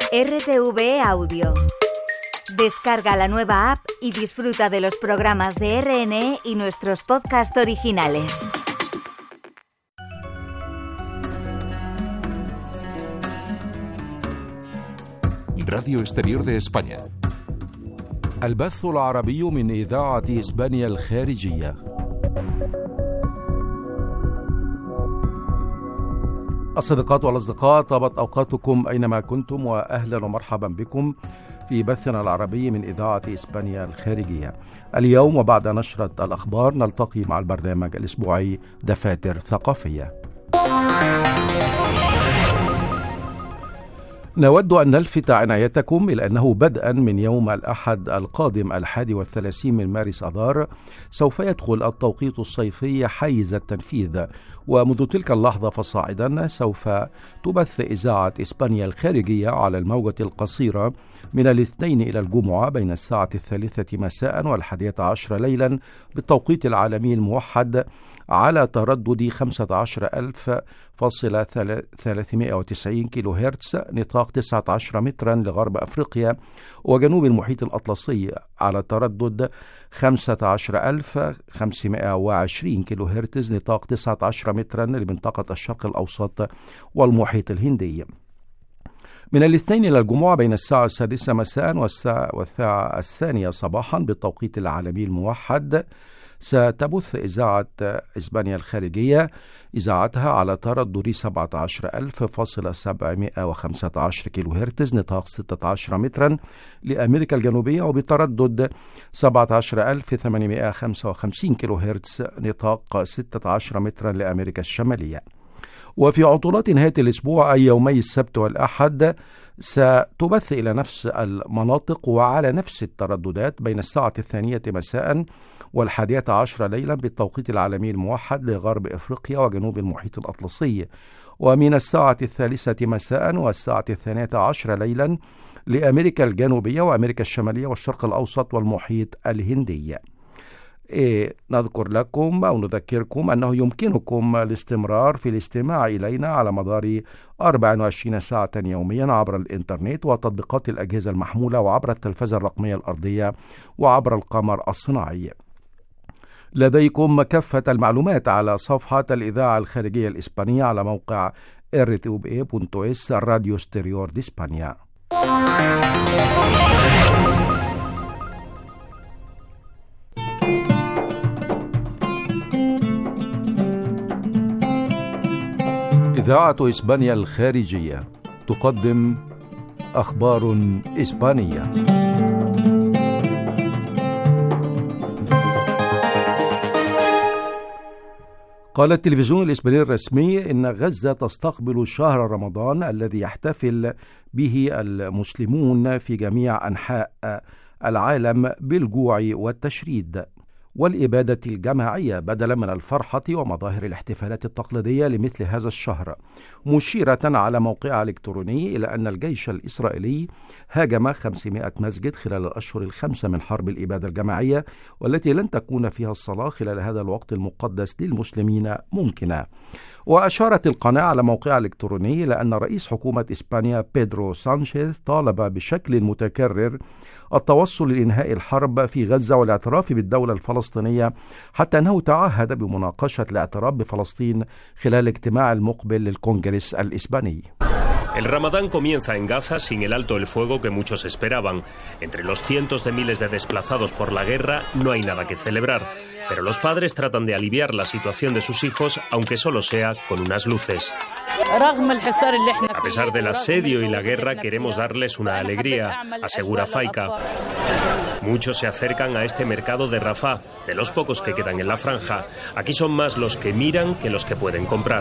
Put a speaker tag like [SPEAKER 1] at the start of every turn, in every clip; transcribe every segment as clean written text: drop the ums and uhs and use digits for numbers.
[SPEAKER 1] RTV Audio. Descarga la nueva app y disfruta de los programas de RNE y nuestros podcasts originales.
[SPEAKER 2] Radio Exterior de España.
[SPEAKER 3] البث العربي من إذاعة إسبانيا الخارجية. الصديقات والأصدقاء، طابت أوقاتكم أينما كنتم، وأهلا ومرحبا بكم في بثنا العربي من إذاعة إسبانيا الخارجية. اليوم وبعد نشرة الأخبار نلتقي مع البرنامج الأسبوعي دفاتر ثقافية. نود أن نلفت عنايتكم إلى أنه بدءا من يوم الأحد القادم 31 من مارس آذار سوف يدخل التوقيت الصيفي حيز التنفيذ، ومنذ تلك اللحظة فصاعدا سوف تبث إذاعة إسبانيا الخارجية على الموجة القصيرة من الاثنين إلى الجمعة بين الساعة 3 مساء و11 ليلا بالتوقيت العالمي الموحد على تردد 15,390 كيلو هرتز نطاق 19 مترا لغرب أفريقيا وجنوب المحيط الأطلسي، على تردد 15,520 كيلو هرتز نطاق 19 مترا لمنطقة الشرق الأوسط والمحيط الهندي. من الاثنين إلى الجمعة بين الساعة 6 مساء والساعة 2 صباحا بالتوقيت العالمي الموحد ستبث إذاعة إسبانيا الخارجية إذاعتها على تردد 17,715 كيلو هرتز نطاق 16 مترا لأمريكا الجنوبية، وبتردد 17,855 كيلو هرتز نطاق 16 مترا لأمريكا الشمالية. وفي عطلات نهاية الأسبوع أي يومي السبت والأحد ستبث إلى نفس المناطق وعلى نفس الترددات بين الساعة 2 مساء و11 ليلا بالتوقيت العالمي الموحد لغرب إفريقيا وجنوب المحيط الأطلسي، ومن الساعة 3 مساء والساعة 12 ليلا لأمريكا الجنوبية وأمريكا الشمالية والشرق الأوسط والمحيط الهندي. نذكر لكم أو نذكركم أنه يمكنكم الاستمرار في الاستماع إلينا على مدار 24 ساعة يوميا عبر الإنترنت وتطبيقات الأجهزة المحمولة وعبر التلفزة الرقمية الأرضية وعبر القمر الصناعي. لديكم كافة المعلومات على صفحة الإذاعة الخارجية الإسبانية على موقع rtve.es راديو اكستيريور دي إسبانيا. إذاعة إسبانيا الخارجية تقدم أخبار إسبانية. قال التلفزيون الإسباني الرسمي إن غزة تستقبل شهر رمضان الذي يحتفل به المسلمون في جميع أنحاء العالم بالجوع والتشريد والإبادة الجماعية بدلا من الفرحة ومظاهر الاحتفالات التقليدية لمثل هذا الشهر، مشيرة على موقعها الإلكتروني إلى أن الجيش الإسرائيلي هاجم 500 مسجد خلال الأشهر الخمسة من حرب الإبادة الجماعية، والتي لن تكون فيها الصلاة خلال هذا الوقت المقدس للمسلمين ممكنة. وأشارت القناة على موقعها الإلكتروني إلى أن رئيس حكومة إسبانيا بيدرو سانشيز طالب بشكل متكرر التوصل لإنهاء الحرب في غزة والاعتراف بالدولة الفلسطينية، حتى أنه تعهد بمناقشة الاعتراف بفلسطين خلال الاجتماع المقبل للكونغرس الإسباني.
[SPEAKER 4] El Ramadán comienza en Gaza sin el alto el fuego que muchos esperaban. Entre los cientos de miles de desplazados por la guerra no hay nada que celebrar, pero los padres tratan de aliviar la situación de sus hijos, aunque solo sea con unas luces. A pesar del asedio y la guerra, queremos darles una alegría, asegura Faika. Muchos se acercan a este mercado de Rafah, de los pocos que quedan en la franja. Aquí son más los que miran que los que pueden comprar.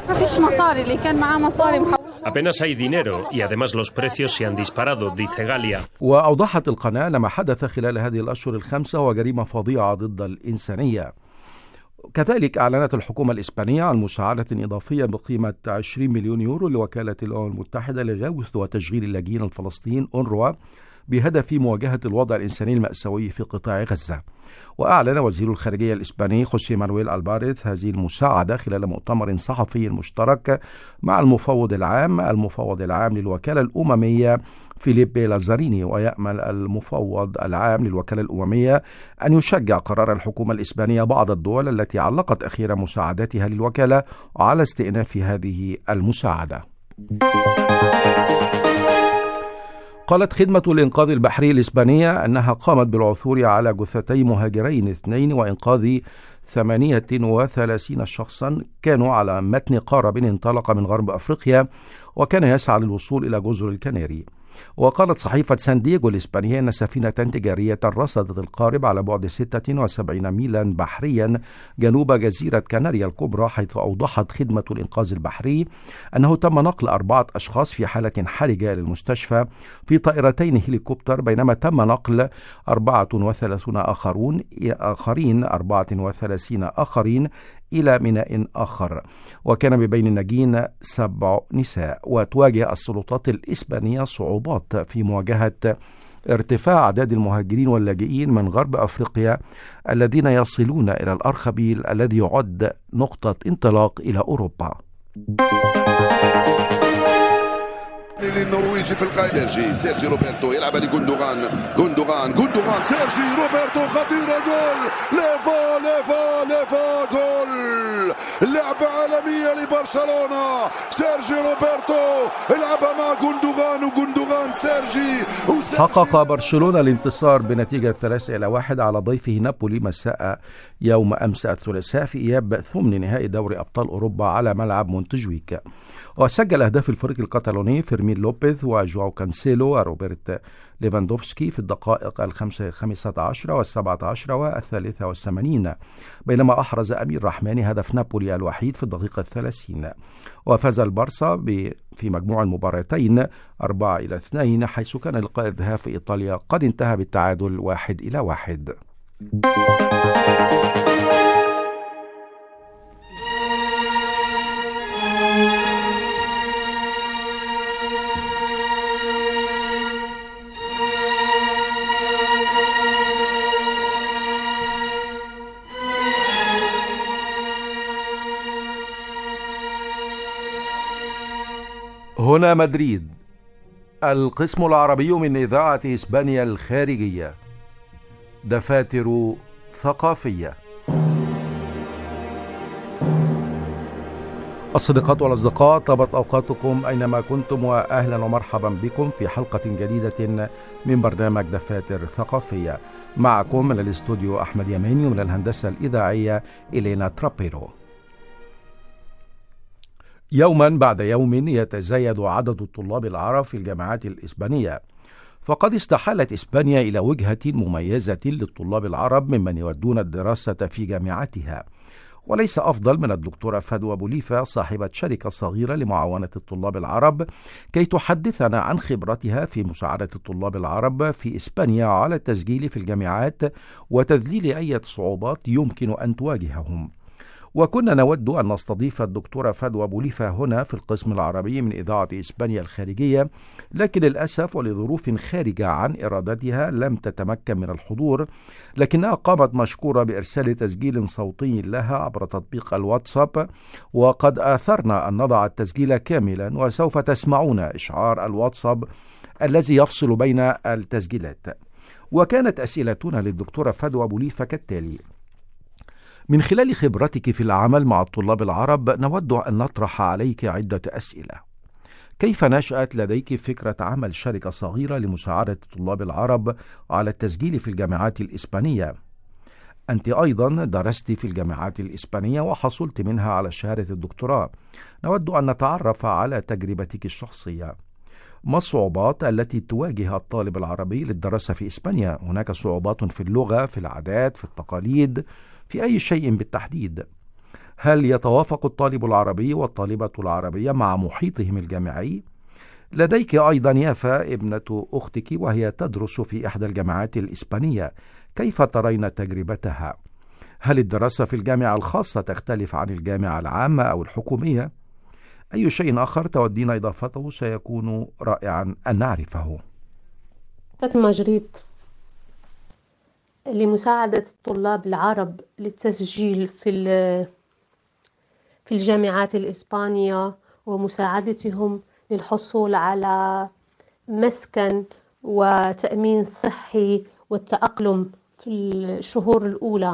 [SPEAKER 4] Apenas hay dinero y además los precios se han disparado, dice Galia.
[SPEAKER 3] وأوضحت القناة أن ما حدث خلال هذه الأشهر الخمسة هو جريمة فظيعة ضد الإنسانية. كذلك أعلنت الحكومة الإسبانية عن مساعدة إضافية بقيمة 20 مليون يورو لوكالة الأمم المتحدة لغوث وتشغيل اللاجئين الفلسطينيين أونروا بهدف مواجهة الوضع الإنساني المأساوي في قطاع غزة. وأعلن وزير الخارجية الإسباني خوسيه مانويل ألباريث هذه المساعدة خلال مؤتمر صحفي مشترك مع المفوض العام للوكالة الأممية فيليب لازاريني. ويأمل المفوض العام للوكالة الأممية أن يشجع قرار الحكومة الإسبانية بعض الدول التي علقت أخيرا مساعداتها للوكالة على استئناف هذه المساعدة. قالت خدمة الإنقاذ البحري الإسبانية أنها قامت بالعثور على جثتي مهاجرين 2 وإنقاذ 38 شخصا كانوا على متن قارب انطلق من غرب أفريقيا وكان يسعى للوصول إلى جزر الكناري. وقالت صحيفة سان دييغو الإسبانية أن سفينة تجارية رصدت القارب على بعد 76 ميلا بحريا جنوب جزيرة كناريا الكبرى، حيث أوضحت خدمة الإنقاذ البحري أنه تم نقل 4 أشخاص في حالة حرجة إلى المستشفى في طائرتين هليكوبتر، بينما تم نقل 34 آخرين إلى ميناء آخر، وكان بين الناجين 7 نساء. وتواجه السلطات الإسبانية صعوبات في مواجهة ارتفاع أعداد المهاجرين واللاجئين من غرب أفريقيا الذين يصلون إلى الأرخبيل الذي يعد نقطة انطلاق إلى أوروبا.
[SPEAKER 5] للنرويجي في القائد سيرجي روبرتو يلعب لجوندوغان سيرجي روبرتو خطيرة، جول ليفا جول، لعبة عالمية لبرشلونة. سيرجي روبرتو يلعبها مع وجوندوغان سيرجي.
[SPEAKER 3] حقق برشلونة الانتصار بنتيجة 3-1 على ضيفه نابولي مساء يوم أمس الثلاثاء في إياب ثمن نهائي دوري أبطال أوروبا على ملعب مونتجويك. وسجل أهداف الفريق الكتالوني فيرمين لوبيز وجواو كانسيلو وروبرت ليفاندوفسكي في الدقائق 15 و17 و83، بينما أحرز أمير رحماني هدف نابولي الوحيد في الدقيقة 30. وفاز البارسا في مجموع المباراتين 4-2، حيث كان لقاء الذهاب في إيطاليا قد انتهى بالتعادل 1-1. هنا مدريد، القسم العربي من إذاعة إسبانيا الخارجية، دفاتر ثقافية. الصديقات والأصدقاء، طابت أوقاتكم أينما كنتم، وأهلا ومرحبا بكم في حلقة جديدة من برنامج دفاتر ثقافية. معكم من الاستوديو أحمد يماني، ومن الهندسة الإذاعية إلينا ترابيرو. يوما بعد يوم يتزايد عدد الطلاب العرب في الجامعات الإسبانية، فقد استحالت إسبانيا إلى وجهة مميزة للطلاب العرب ممن يودون الدراسة في جامعاتها. وليس أفضل من الدكتورة فدوى بوليفا صاحبة شركة صغيرة لمعاونة الطلاب العرب كي تحدثنا عن خبرتها في مساعدة الطلاب العرب في إسبانيا على التسجيل في الجامعات وتذليل أي صعوبات يمكن أن تواجههم. وكنا نود أن نستضيف الدكتورة فدوى بوليفا هنا في القسم العربي من إذاعة إسبانيا الخارجية، لكن للأسف ولظروف خارجة عن إرادتها لم تتمكن من الحضور، لكنها قامت مشكورة بإرسال تسجيل صوتي لها عبر تطبيق الواتساب، وقد آثرنا أن نضع التسجيل كاملا، وسوف تسمعون إشعار الواتساب الذي يفصل بين التسجيلات. وكانت أسئلتنا للدكتورة فدوى بوليفا كالتالي: من خلال خبرتك في العمل مع الطلاب العرب نود أن نطرح عليك عدة أسئلة. كيف نشأت لديك فكرة عمل شركة صغيرة لمساعدة الطلاب العرب على التسجيل في الجامعات الإسبانية؟ أنت أيضا درست في الجامعات الإسبانية وحصلت منها على شهادة الدكتوراه. نود أن نتعرف على تجربتك الشخصية. ما الصعوبات التي تواجه الطالب العربي للدراسة في إسبانيا؟ هناك صعوبات في اللغة، في العادات، في التقاليد، في أي شيء بالتحديد؟ هل يتوافق الطالب العربي والطالبة العربية مع محيطهم الجامعي؟ لديك أيضا يافا ابنة أختك وهي تدرس في إحدى الجامعات الإسبانية، كيف ترين تجربتها؟ هل الدراسة في الجامعة الخاصة تختلف عن الجامعة العامة أو الحكومية؟ أي شيء آخر تودين إضافته سيكون رائعا أن نعرفه.
[SPEAKER 6] ماجريت لمساعدة الطلاب العرب للتسجيل في الجامعات الإسبانية، ومساعدتهم للحصول على مسكن وتأمين صحي والتأقلم في الشهور الأولى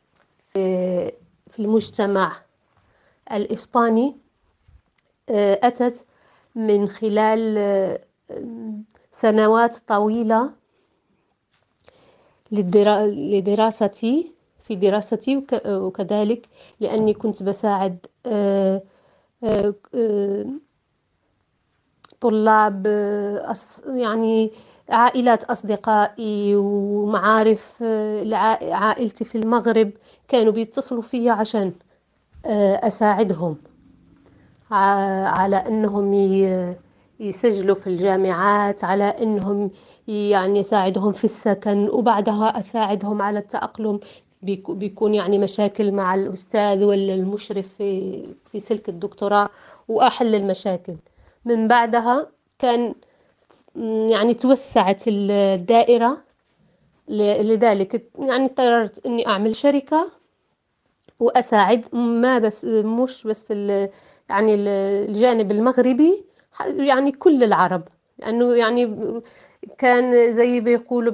[SPEAKER 6] في المجتمع الإسباني، أتت من خلال سنوات طويلة لدراستي وكذلك لأني كنت بساعد طلاب، يعني عائلات أصدقائي ومعارف عائلتي في المغرب كانوا بيتصلوا فيا عشان أساعدهم على أنهم يسجلوا في الجامعات، على أنهم يعني يساعدهم في السكن، وبعدها أساعدهم على التأقلم. بيكون يعني مشاكل مع الأستاذ ولا المشرف في سلك الدكتوراه، وأحل المشاكل. من بعدها كان يعني توسعت الدائرة، لذلك يعني قررت أني أعمل شركة وأساعد مش بس يعني الجانب المغربي، يعني كل العرب، لأنه يعني كان زي بيقولوا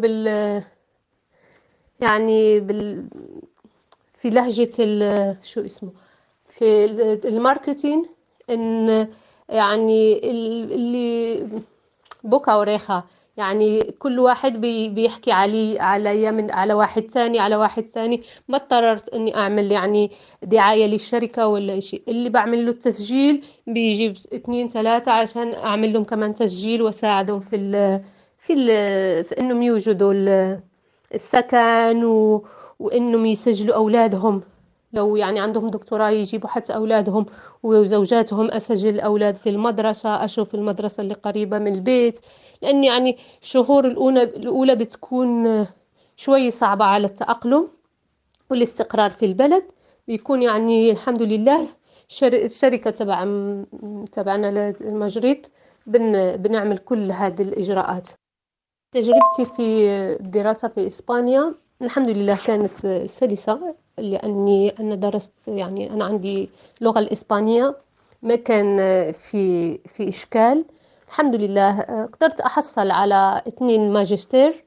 [SPEAKER 6] في لهجة شو اسمه في الماركتينج، إن يعني اللي بوكا وريخة، يعني كل واحد بيحكي على واحد ثاني. ما اضطررت اني اعمل يعني دعاية للشركة ولا شيء. اللي بعمل له التسجيل بيجيب 2 3 عشان اعمل لهم كمان تسجيل وساعدهم في انهم يوجدوا السكن، وانهم يسجلوا اولادهم. لو يعني عندهم دكتوراه يجيبوا حتى أولادهم وزوجاتهم. أسجل الأولاد في المدرسة، أشوف المدرسة اللي قريبة من البيت، لأن يعني الشهور الأولى بتكون شوي صعبة على التأقلم والاستقرار في البلد. بيكون يعني الحمد لله الشركة تبعنا المجريد بنعمل كل هذه الإجراءات. تجربتي في الدراسة في إسبانيا الحمد لله كانت سلسة، لأني أنا درست، يعني أنا عندي اللغة الإسبانية، ما كان في إشكال. الحمد لله قدرت أحصل على 2 ماجستير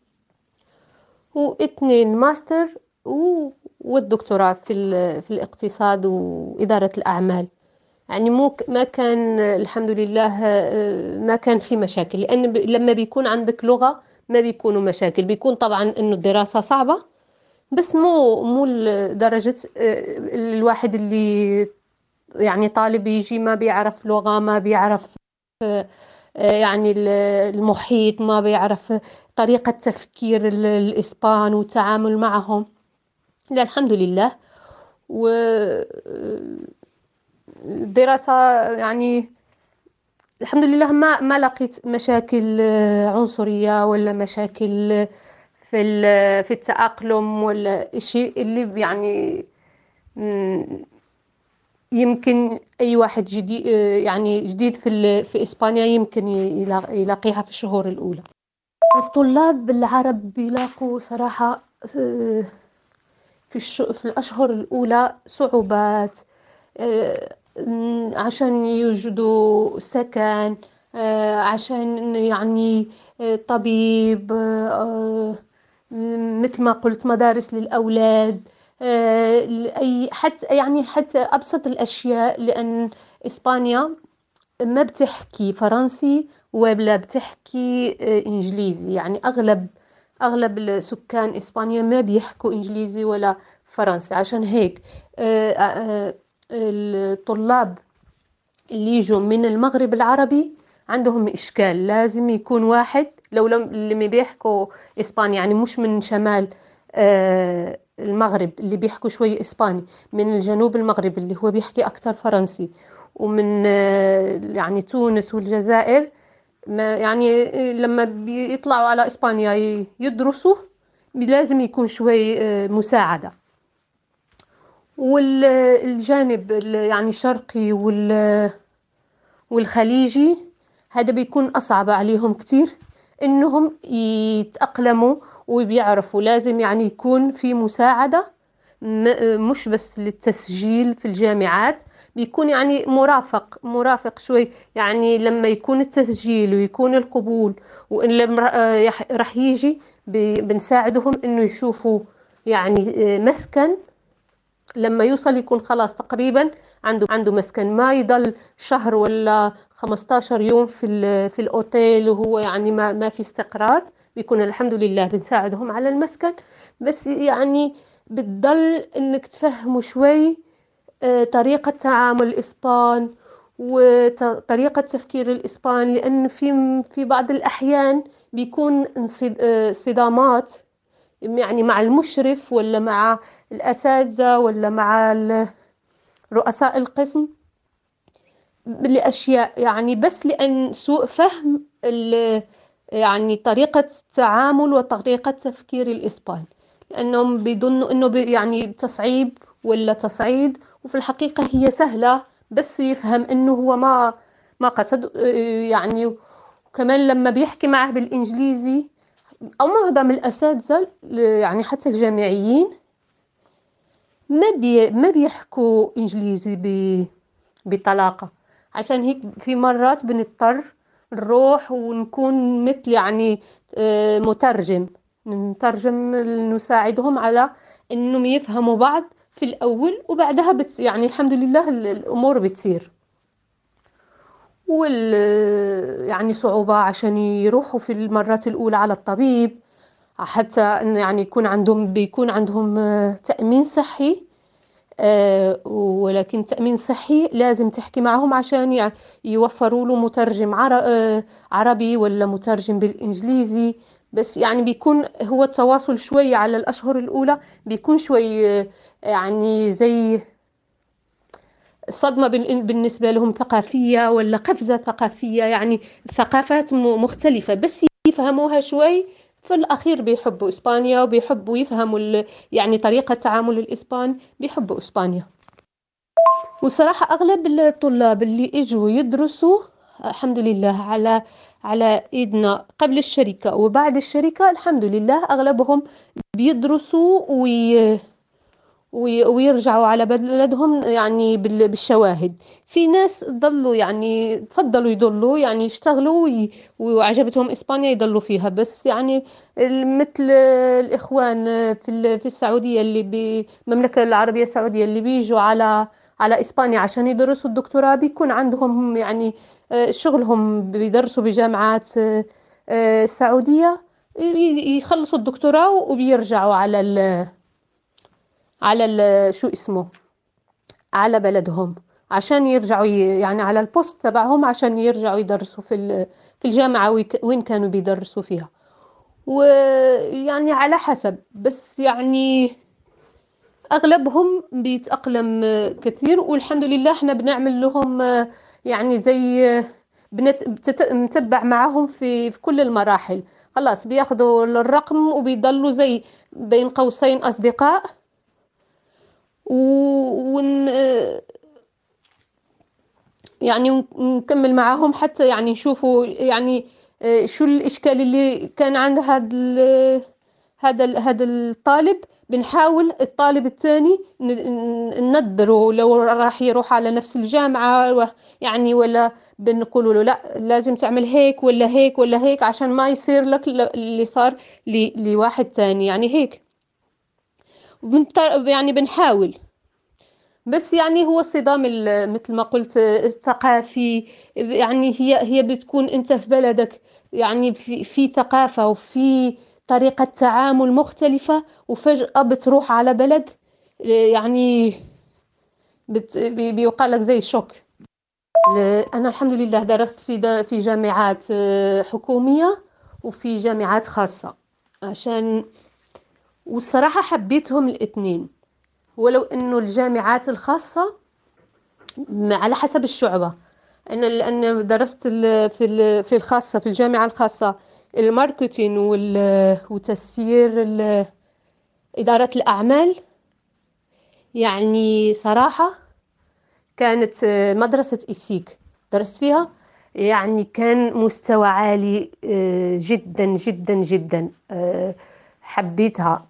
[SPEAKER 6] و2 ماستر والدكتوراه في الاقتصاد وإدارة الأعمال. يعني ما كان الحمد لله ما كان في مشاكل، لأن لما بيكون عندك لغة ما بيكونوا مشاكل. بيكون طبعا إنه الدراسة صعبة، بس مو لدرجة الواحد اللي يعني طالب يجي ما بيعرف لغة، ما بيعرف يعني المحيط، ما بيعرف طريقة تفكير الإسبان والتعامل معهم. لا الحمد لله. والدراسة يعني الحمد لله ما لقيت مشاكل عنصرية ولا مشاكل في التأقلم ولا شيء اللي يعني يمكن أي واحد جديد يعني جديد في إسبانيا يمكن يلاقيها في الشهور الأولى. الطلاب العرب بيلاقوا صراحة في الأشهر الأولى صعوبات عشان يوجدوا سكن، عشان يعني طبيب، مثل ما قلت مدارس للأولاد، حتى أبسط الأشياء، لأن إسبانيا ما بتحكي فرنسي ولا بتحكي إنجليزي. يعني أغلب السكان إسبانيا ما بيحكوا إنجليزي ولا فرنسي. عشان هيك الطلاب اللي يجوا من المغرب العربي عندهم إشكال. لازم يكون واحد اللي ما بيحكوا إسباني، يعني مش من شمال المغرب اللي بيحكوا شوي إسباني، من الجنوب المغرب اللي هو بيحكي أكثر فرنسي، ومن يعني تونس والجزائر. يعني لما بيطلعوا على إسبانيا يدرسوا لازم يكون شوي مساعدة. والجانب يعني الشرقي والخليجي هذا بيكون أصعب عليهم كتير، إنهم يتأقلموا وبيعرفوا لازم يعني يكون في مساعدة، مش بس للتسجيل في الجامعات، بيكون يعني مرافق شوي، يعني لما يكون التسجيل ويكون القبول وإن لما راح يجي بنساعدهم إنه يشوفوا يعني مسكن. لما يوصل يكون خلاص تقريبا عنده مسكن، ما يضل شهر ولا 15 يوم في الأوتيل وهو يعني ما في استقرار. بيكون الحمد لله بنساعدهم على المسكن، بس يعني بتضل إنك تفهموا شوي طريقة تعامل الإسبان وطريقة تفكير الإسبان، لأن في بعض الأحيان بيكون صدامات يعني مع المشرف ولا مع الأساتذة ولا مع رؤساء القسم لأشياء، يعني بس لأن سوء فهم يعني طريقة التعامل وطريقة تفكير الإسبان، لأنهم بيظنوا إنه يعني تصعيب ولا تصعيد، وفي الحقيقة هي سهلة، بس يفهم إنه هو ما قصد يعني. وكمان لما بيحكي معه بالإنجليزي أو معظم الأساتذة يعني حتى الجامعيين ما بيحكوا إنجليزي بطلاقة، عشان هيك في مرات بنضطر نروح ونكون مثل يعني نترجم نساعدهم على إنهم يفهموا بعض في الأول، وبعدها يعني الحمد لله الأمور بتصير. يعني صعوبة عشان يروحوا في المرات الأولى على الطبيب، حتى إن يعني بيكون عندهم تأمين صحي، ولكن تأمين صحي لازم تحكي معهم عشان يعني يوفروا له مترجم عربي ولا مترجم بالإنجليزي. بس يعني بيكون هو التواصل شوي على الأشهر الأولى بيكون شوي يعني زي صدمة بالنسبة لهم ثقافية ولا قفزة ثقافية، يعني ثقافات مختلفة، بس يفهموها شوي في الأخير بيحبوا إسبانيا وبيحبوا يفهموا يعني طريقة تعامل الإسبان، بيحبوا إسبانيا. وصراحة أغلب الطلاب اللي إجوا يدرسوا الحمد لله على إيدنا قبل الشركة وبعد الشركة، الحمد لله أغلبهم بيدرسوا ويرجعوا على بلدهم يعني بالشواهد. في ناس ضلوا يعني تفضلوا يضلوا يعني يشتغلوا وعجبتهم إسبانيا يضلوا فيها، بس يعني مثل الإخوان في السعودية اللي بالمملكة العربية السعودية اللي بيجوا على إسبانيا عشان يدرسوا الدكتوراه، بيكون عندهم يعني شغلهم بيدرسوا بجامعات السعودية، يخلصوا الدكتوراه وبيرجعوا على شو اسمه على بلدهم عشان يرجعوا يعني على البوست تبعهم عشان يرجعوا يدرسوا في الجامعة وين كانوا بيدرسوا فيها. ويعني على حسب، بس يعني أغلبهم بيتأقلم كثير، والحمد لله احنا بنعمل لهم يعني زي بنتبع معهم في كل المراحل. خلاص بياخدوا الرقم وبيضلوا زي بين قوسين أصدقاء، يعني نكمل معاهم حتى يعني نشوفوا يعني شو الإشكال اللي كان عند هذا الطالب. بنحاول الطالب الثاني ننظره لو راح يروح على نفس الجامعة يعني، ولا بنقول له لا لازم تعمل هيك ولا هيك ولا هيك عشان ما يصير لك اللي صار لواحد ثاني، يعني هيك يعني بنحاول. بس يعني هو الصدام مثل ما قلت الثقافي، يعني هي بتكون انت في بلدك يعني في ثقافة وفي طريقة تعامل مختلفة، وفجأة بتروح على بلد يعني بيوقع لك زي شوك. أنا الحمد لله درست في جامعات حكومية وفي جامعات خاصة، والصراحة حبيتهم الاثنين، ولو إنه الجامعات الخاصة على حسب الشعبة. لأن درست في الخاصة في الجامعة الخاصة الماركتين وتسيير إدارة الأعمال، يعني صراحة كانت مدرسة إيسيك درست فيها، يعني كان مستوى عالي جدا جدا جدا. حبيتها.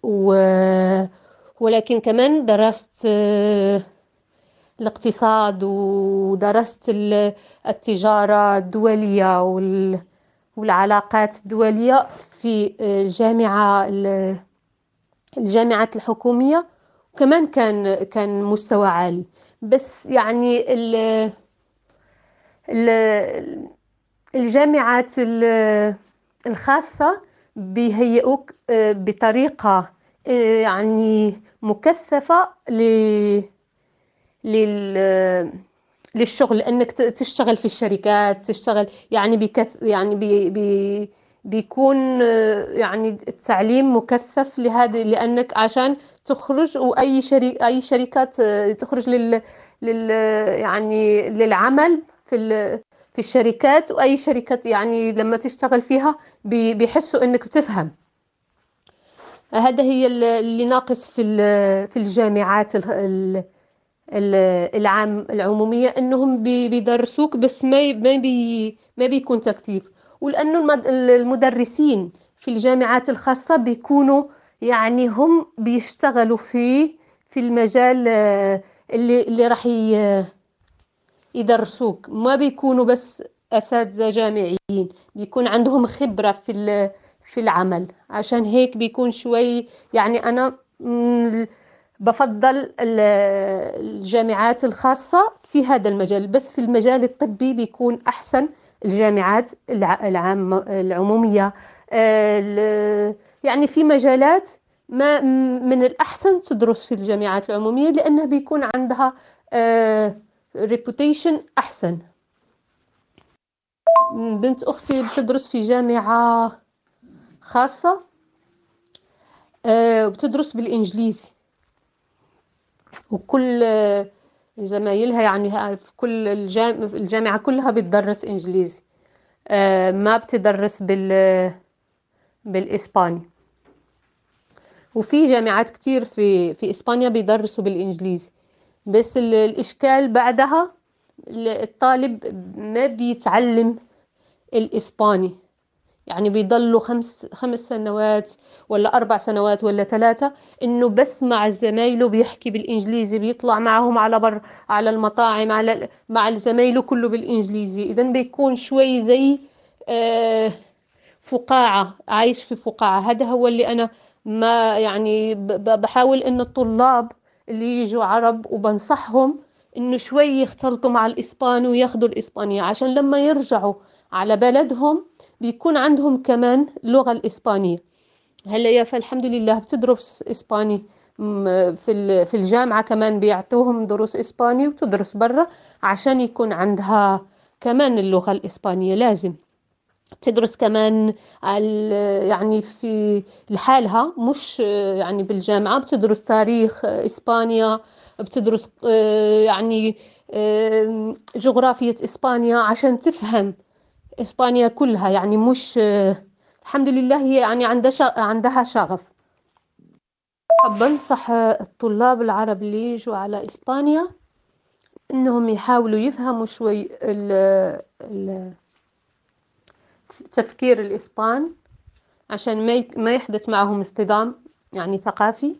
[SPEAKER 6] ولكن كمان درست الاقتصاد، ودرست التجارة الدولية والعلاقات الدولية في الجامعات الحكومية، وكمان كان مستوى عالي. بس يعني الجامعات الخاصة بيهيئوك بطريقة يعني مكثفة للشغل، انك تشتغل في الشركات، تشتغل يعني بيكون يعني التعليم مكثف لهذا، لانك عشان تخرج، واي شركات تخرج يعني للعمل في الشركات، واي شركات يعني لما تشتغل فيها بيحسوا انك بتفهم. هذا هي اللي ناقص في الجامعات العمومية، انهم بيدرسوك بس ما بيكون تكثيف. ولانه المدرسين في الجامعات الخاصة بيكونوا يعني هم بيشتغلوا في المجال اللي راح يدرسوك، ما بيكونوا بس أساتذة جامعيين، بيكون عندهم خبرة في العمل. عشان هيك بيكون شوي يعني أنا بفضل الجامعات الخاصة في هذا المجال. بس في المجال الطبي بيكون أحسن الجامعات العمومية. يعني في مجالات ما من الأحسن تدرس في الجامعات العمومية، لأنها بيكون عندها reputation أحسن. بنت أختي بتدرس في جامعة خاصة، وبتدرس بالإنجليزي، وكل زمايلها يعني في كل الجامعة كلها بتدرس إنجليزي، ما بتدرس بالإسباني. وفي جامعات كتير في إسبانيا بيدرسوا بالإنجليزي. بس الإشكال بعدها الطالب ما بيتعلم الإسباني، يعني بيضلوا 5 سنوات ولا 4 سنوات ولا 3 إنه بس مع زمايله بيحكي بالإنجليزي، بيطلع معهم على المطاعم، مع زمايله كله بالإنجليزي. إذا بيكون شوي زي فقاعة، عايش في فقاعة. هذا هو اللي أنا ما يعني بحاول إن الطلاب اللي يجوا عرب وبنصحهم إنه شوي يختلطوا مع الإسبان وياخدوا الإسبانية، عشان لما يرجعوا على بلدهم بيكون عندهم كمان اللغة الإسبانية. هلا فالحمد لله بتدرس إسباني في الجامعة، كمان بيعطوهم دروس إسباني وتدرس برا عشان يكون عندها كمان اللغة الإسبانية. لازم تدرس كمان يعني في لحالها، مش يعني بالجامعة. بتدرس تاريخ إسبانيا، بتدرس يعني جغرافية إسبانيا عشان تفهم إسبانيا كلها. يعني مش الحمد لله هي يعني عندها شغف. بنصح الطلاب العرب اللي يجوا على إسبانيا إنهم يحاولوا يفهموا شوي تفكير الإسبان، عشان ما يحدث معهم اصطدام يعني ثقافي.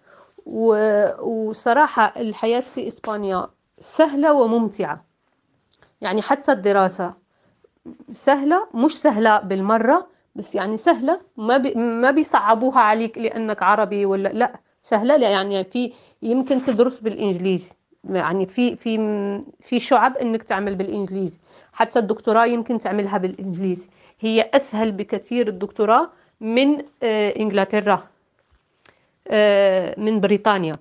[SPEAKER 6] وصراحة الحياة في إسبانيا سهلة وممتعة، يعني حتى الدراسة سهلة، مش سهلة بالمرة بس يعني سهلة، ما بيصعبوها عليك لأنك عربي ولا لا، سهلة. يعني يمكن تدرس بالإنجليزي، يعني في شعب إنك تعمل بالإنجليزي. حتى الدكتوراه يمكن تعملها بالإنجليزي، هي أسهل بكثير الدكتوراه من إنجلترا، من بريطانيا.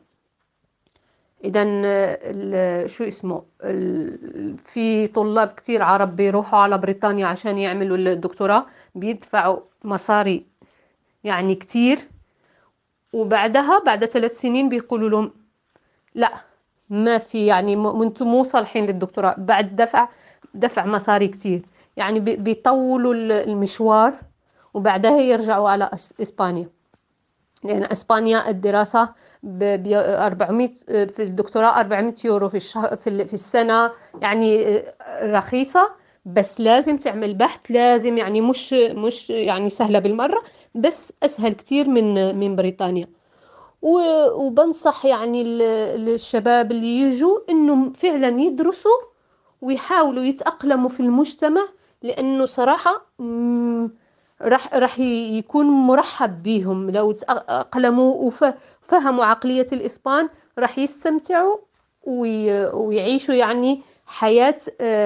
[SPEAKER 6] إذن شو اسمه، في طلاب كتير عرب بيروحوا على بريطانيا عشان يعملوا الدكتوراه، بيدفعوا مصاري يعني كتير، وبعدها بعد 3 سنين بيقولوا لهم لا ما في، يعني انتم مو صالحين للدكتوراه بعد دفع مصاري كتير. يعني بيطولوا المشوار وبعدها يرجعوا على إسبانيا، لأن إسبانيا الدراسة ب 400 في الدكتوراه 400 يورو في السنة، يعني رخيصة. بس لازم تعمل بحث، لازم يعني مش يعني سهلة بالمرة، بس أسهل كتير من بريطانيا. وبنصح يعني الشباب اللي يجوا إنهم فعلا يدرسوا ويحاولوا يتأقلموا في المجتمع، لأنه صراحة راح يكون مرحب بيهم لو تأقلموا وفهموا عقلية الإسبان، راح يستمتعوا ويعيشوا يعني حياة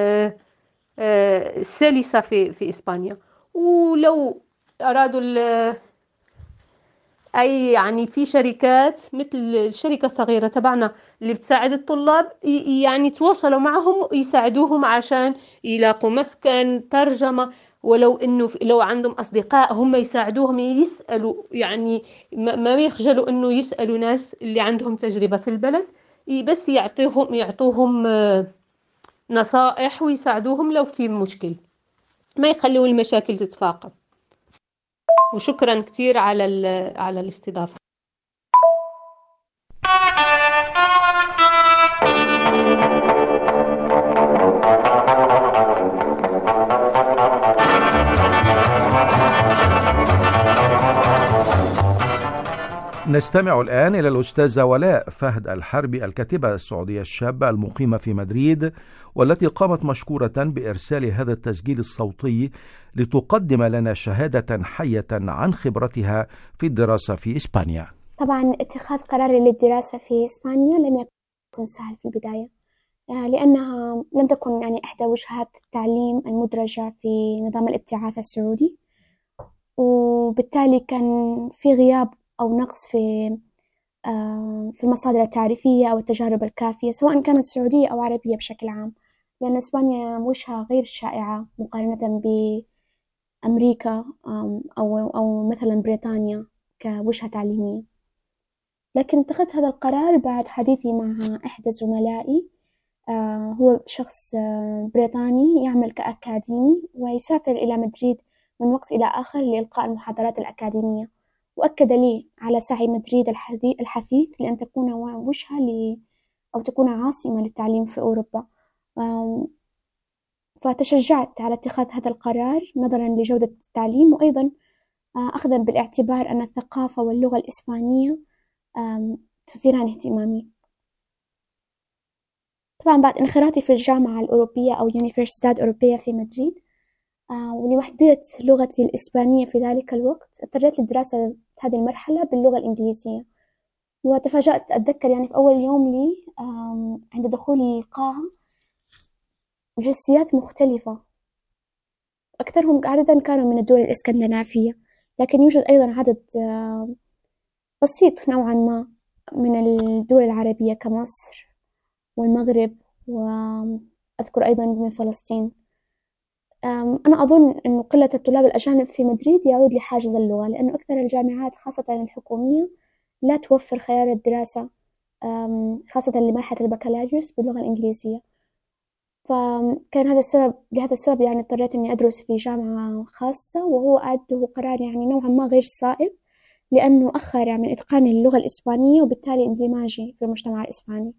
[SPEAKER 6] سلسة في إسبانيا. ولو أرادوا أي يعني في شركات مثل الشركة الصغيرة تبعنا اللي بتساعد الطلاب، يعني تواصلوا معهم يساعدوهم عشان يلاقوا مسكن، ترجمة، ولو إنه لو عندهم أصدقاء هم يساعدوهم يسألوا، يعني ما يخجلوا إنه يسألوا ناس اللي عندهم تجربة في البلد، بس يعطوهم نصائح ويساعدوهم لو في مشكل، ما يخلوا المشاكل تتفاقم. وشكرا كتير على الاستضافة.
[SPEAKER 3] نستمع الآن إلى الأستاذة ولاء فهد الحربي، الكاتبة السعودية الشابة المقيمة في مدريد، والتي قامت مشكورة بإرسال هذا التسجيل الصوتي لتقدم لنا شهادة حية عن خبرتها في الدراسة في إسبانيا.
[SPEAKER 7] طبعا اتخاذ قراري للدراسة في إسبانيا لم يكن سهل في البداية، لأنها لم تكن يعني إحدى وجهات التعليم المدرجة في نظام الابتعاث السعودي، وبالتالي كان في غياب أو نقص في المصادر التعريفية أو التجارب الكافية، سواء كانت سعودية أو عربية بشكل عام، لأن إسبانيا وجهة غير شائعة مقارنة بأمريكا أو مثلا بريطانيا كوجهة تعليمية. لكن اتخذت هذا القرار بعد حديثي مع إحدى زملائي، هو شخص بريطاني يعمل كأكاديمي ويسافر إلى مدريد من وقت إلى آخر لإلقاء المحاضرات الأكاديمية، وأكد لي على سعي مدريد الحثيث لأن تكون وجهة أو تكون عاصمة للتعليم في أوروبا. فتشجعت على اتخاذ هذا القرار نظرا لجودة التعليم، وأيضا أخذا بالاعتبار أن الثقافة واللغة الإسبانية تثيران اهتمامي. طبعا بعد انخراطي في الجامعة الأوروبية أو يونيفرسيتاد أوروبية في مدريد، ولمحدودية لغتي الإسبانية في ذلك الوقت، اضطريت للدراسة هذه المرحلة باللغة الإنجليزية. وتفاجأت أتذكر يعني في أول يوم لي عند دخولي القاعة جنسيات مختلفة، أكثرهم عددا كانوا من الدول الإسكندنافية، لكن يوجد أيضا عدد بسيط نوعا ما من الدول العربية كمصر والمغرب، وأذكر أيضا من فلسطين. أنا أظن أن قلة الطلاب الأجانب في مدريد يعود لحاجز اللغة، لأن أكثر الجامعات خاصة الحكومية لا توفر خيار الدراسة خاصة لمرحلة البكالوريوس باللغة الإنجليزية. فكان لهذا السبب يعني اضطريت أني أدرس في جامعة خاصة، وهو أعده قرار يعني نوعا ما غير صائب، لأنه أخر يعني من إتقان اللغة الإسبانية وبالتالي اندماجي في المجتمع الإسباني.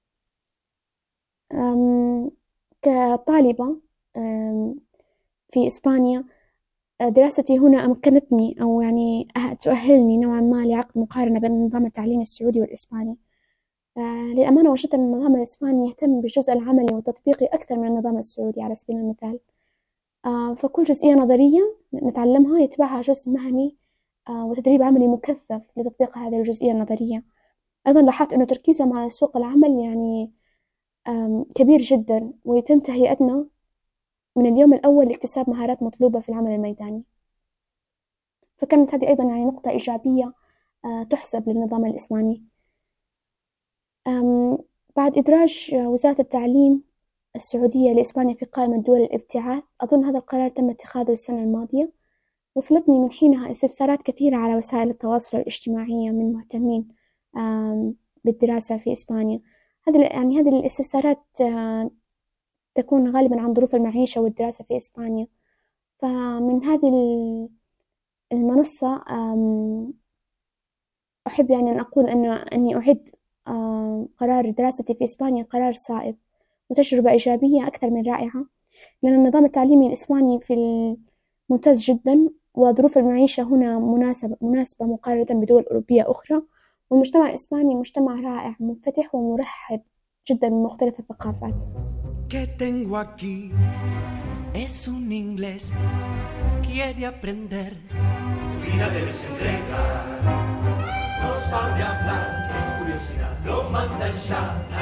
[SPEAKER 7] كطالبة في إسبانيا، دراستي هنا أمكنتني أو يعني تؤهلني نوعا ما لعقد مقارنة بين النظام التعليمي السعودي والإسباني. للأمانة وجدت أن النظام الإسباني يهتم بالجزء العملي والتطبيقي أكثر من النظام السعودي على سبيل المثال. فكل جزئية نظرية نتعلمها يتبعها جزء مهني وتدريب عملي مكثف لتطبيق هذه الجزئية النظرية. أيضا لاحظت أنه تركيزهم على سوق العمل يعني كبير جدا، ويتم تهيئتنا من اليوم الأول لاكتساب مهارات مطلوبة في العمل الميداني. فكانت هذه أيضا يعني نقطة إيجابية تحسب للنظام الإسباني. بعد إدراج وزارة التعليم السعودية لإسبانيا في قائمة دول الابتعاث، أظن هذا القرار تم اتخاذه السنة الماضية. وصلتني من حينها استفسارات كثيرة على وسائل التواصل الاجتماعي من مهتمين بالدراسة في إسبانيا. هذه الاستفسارات تكون غالبا عن ظروف المعيشة والدراسة في إسبانيا. فمن هذه المنصة أحب يعني أن أقول أني أعد قرار دراستي في إسبانيا قرار صائب وتجربة إيجابية أكثر من رائعة، لأن النظام التعليمي الإسباني ممتاز جدا، وظروف المعيشة هنا مناسبة مقارنة بدول أوروبية أخرى، والمجتمع الإسباني مجتمع رائع منفتح ومرحب جدا بمختلف الثقافات.
[SPEAKER 8] Que tengo aquí es un inglés, quiere aprender. Tu vida debe ser recta, no sabe hablar, qué curiosidad, lo mandan ya.